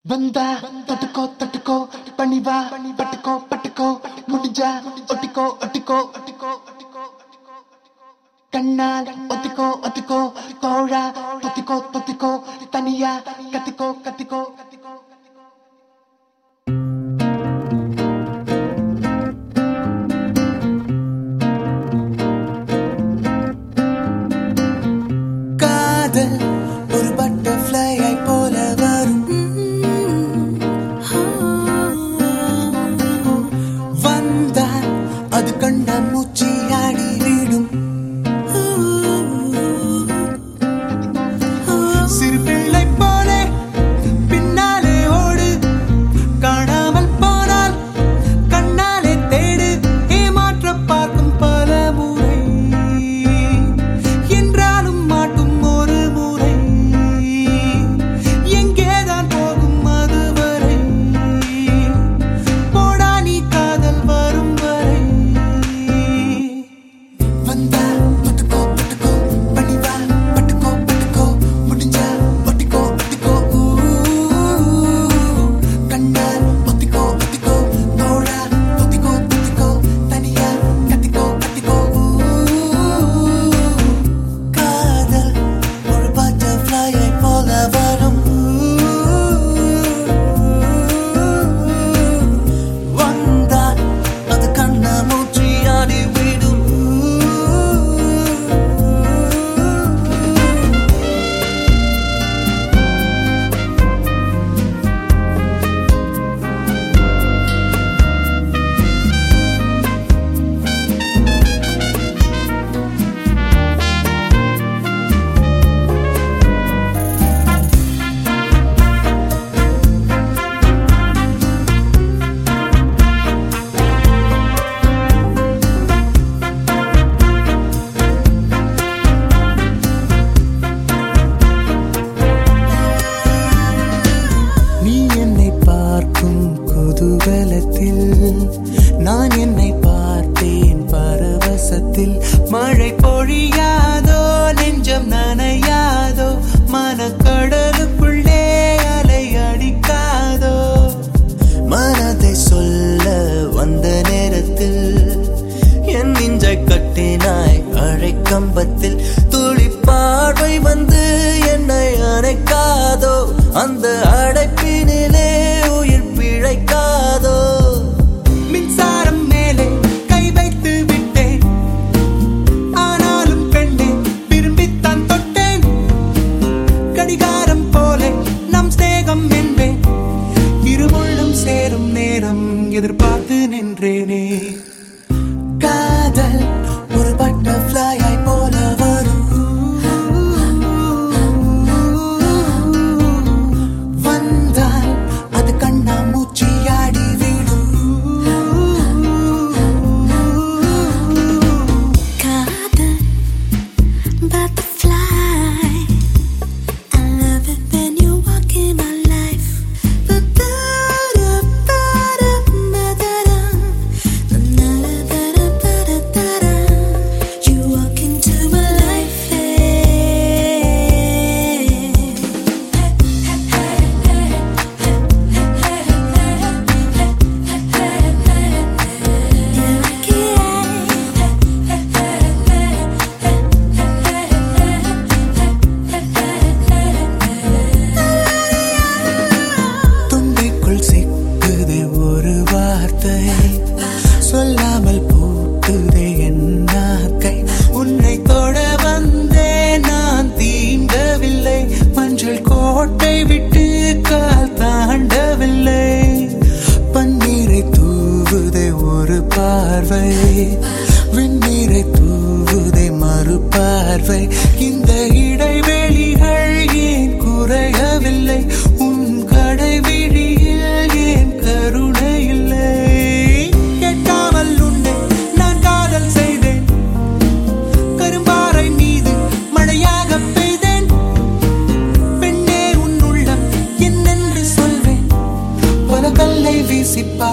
வந்தா தொட்டுக்கோ தொட்டுக்கோ பணிவா பட்டுக்கோ பட்டுக்கோ முடிஞ்சா ஒட்டிக்கோ ஒட்டிக்கோ ஒட்டிக்கோ கண்ணால் ஒத்திக்கோ ஒத்திக்கோ தோழா தொத்திக்கோ தொத்திக்கோ தனியா கத்திக்கோ கத்திக்கோ காதல் ஒரு பட்டர்ஃப்ளையை போல வரும் வந்தால் அது கண்ட மூச்சியாடி விடும் சிறு பிள்ளை போலே பின்னாலே ஓடு காணாமல் போனால் கண்ணாலே தேடு ஏமாற்ற பார்க்கும் பல முறை என்றாலும் மாட்டும் ஒரு முறை எங்கேதான் போகும் அதுவரை போடா நீ காதல் வரும் வரை வந்தா தொட்டுக்கோ தொட்டுக்கோ பணிவா பட்டுக்கோ பட்டுக்கோ முடிஞ்சா ஒட்டிக்கோ ஒட்டிக்கோ கண்ணால் ஒத்திக்கோ ஒத்திக்கோ தோழா தொத்திக்கோ தொத்திக்கோ தனியா கத்திக்கோ கத்திக்கோ காதல் ஒரு பட்டர்ஃப்ளையை போல வரும் வந்தால் அது கண்ண மூச்சியாடி விடும் நீ என்னை பார்க்கும் குதூகலத்தில் நான் என்னை பார்த்தேன் பரவசத்தில் மழை பொழியாதோ நெஞ்சம் நனையாதோ மனக்கடலுக்குள்ளே அலை அடிக்காதோ மனதை சொல்ல வந்த நேரத்தில் என் நெஞ்சை கட்டினாய் அழைக்கம்பத்தில் துளி பார்வை வந்து என்னை அணைக்காதோ அந்த அடைப்பினிலே உயிர் பிழைக்காதோ மின்சாரம் மேலே கை வைத்து விட்டேன் ஆனாலும் பெண்ணே விரும்பித்தான் தொட்டேன் கடிகாரம் போல நம் ஸ்நேகம் என்பேன் இருமுள்ளும் சேரும் நேரம் எதிர்பார்த்து நின்றேனே காதல் ஒரு பட்டர்ஃப்ளையை போல வரும் வந்தால் அது கண்ணா மூச்சியாடி விடும் Kader, butterfly. I love it when you walk in my life. Ba-da-da, ba-da, ba-da-da. Na-na-da-da, ba-da-da-da. You walk into my life, தும்பிக்குள் சிக்குதே ஒரு வார்த்தை சொல்லாமல் பூட்டுதே என் நாக்கை உன்னை தொட வந்தேன் நான் தீண்டவில்லை மஞ்சள் கோட்டை விட்டு கால் தாண்டவில்லை பன்னீரை தூவுதே ஒரு பார்வை வெந்நீரை தூவுதே மறு பார்வை இந்த இடைவெளிகள் ஏன் குறையவில்லை உன் கடைவிழியில் ஏன் கருணை இல்லை கேட்காமல் உன்னை நான் காதல் செய்தேன் கரும்பாறை மீது மழையாக பெய்தேன் பெண்ணே உன் உள்ளம் என்னென்று சொல்வேன் பல கல்லை வீசிப்பா